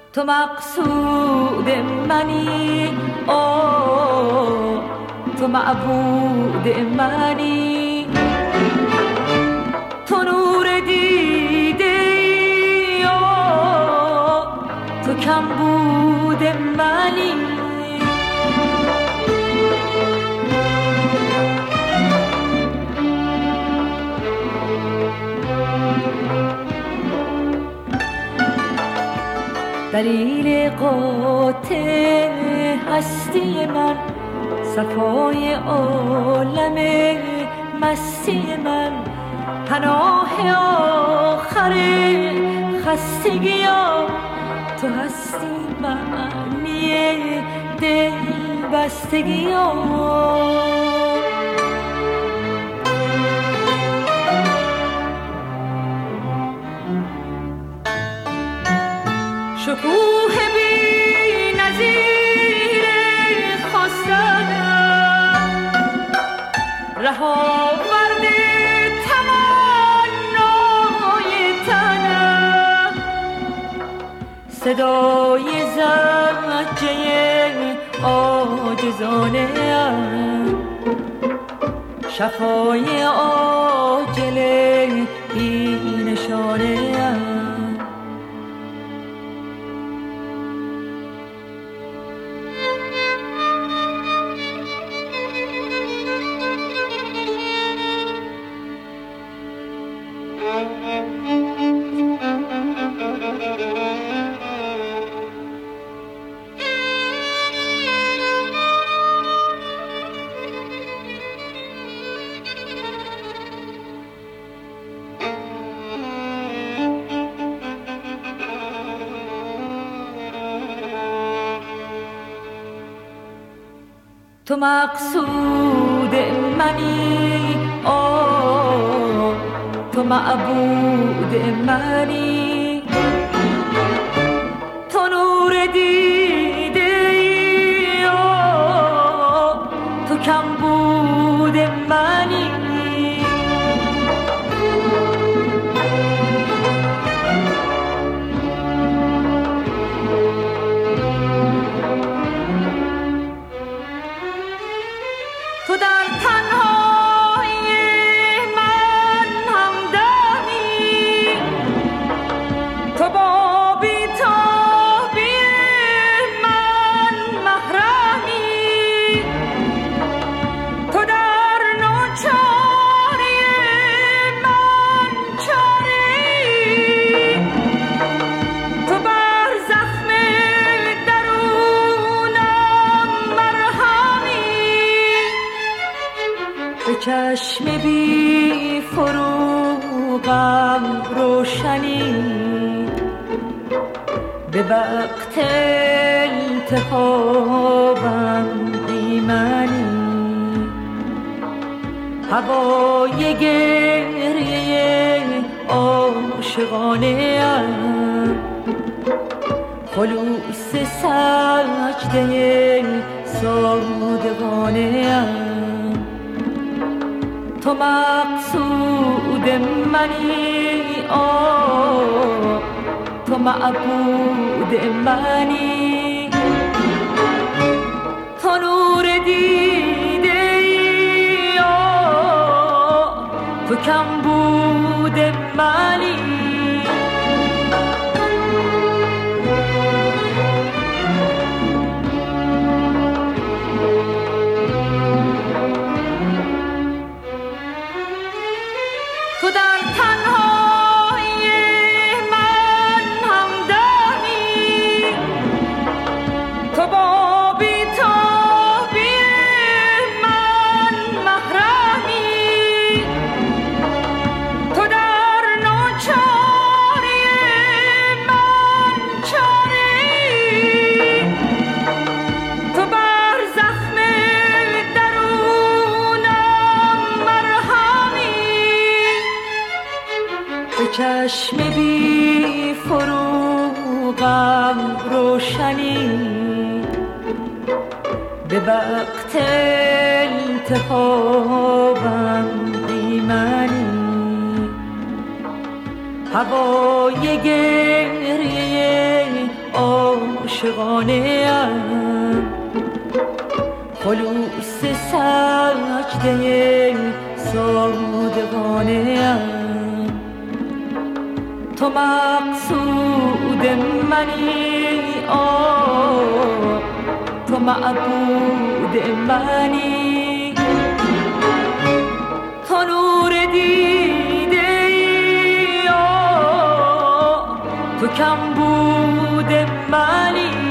تو مقصود منی، تو معبود منی، تو نور دیده، تو کمبود منی. دلیل قاطع هستی من، صفای عالم مستی من، پناه آخر خستگی ها، تو هستی معنی دل بستگی ها. شکوه بی نظیر خواستنم، رهاورد تمنای تنم، صدای زجه عاجزانه ام، شفای عاجل بی نشانه ام. تو مقصود منی، تو معبود منی، تو نور دیده، تو کمبود منی. تو در تنهایی من همدمی، تو با بی‌تابی من محرمی، تو در ناچاری من چاری، تو بر زخم درونم مرهمی، به چشم بی فروغم روشنی، به وقت التهابم ایمنی، هوای گریه عاشقانه ام، خلوص سجده صادقانه ام. تو مقصود منی، تو معبود منی، تو نور دیده، تو کمبود منی. تو در تنهایی من همدمی، تو با بی‌تابی من محرمی، تو در ناچاری من چاری، تو بر زخم درونم مرهمی، به چشم بی فروغم روشنی، به وقت التهابم ایمنی، هوای گریه عاشقانه ام، خلوص سجده صادقانه ام. تو مقصود منی، تو معبود منی، تو نور دیده ای، تو کم بود منی.